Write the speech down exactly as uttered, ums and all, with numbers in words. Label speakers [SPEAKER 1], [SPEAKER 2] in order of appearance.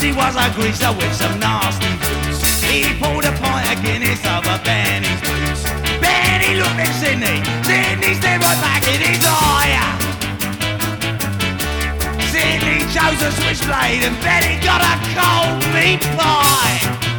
[SPEAKER 1] Georgie was a greaser with some nasty boots. He pulled a pint of Guinness over Benny's boots. Benny looked at Sydney, Sydney stared right back in his eye. Sydney chose a switchblade and Benny got a cold meat pie.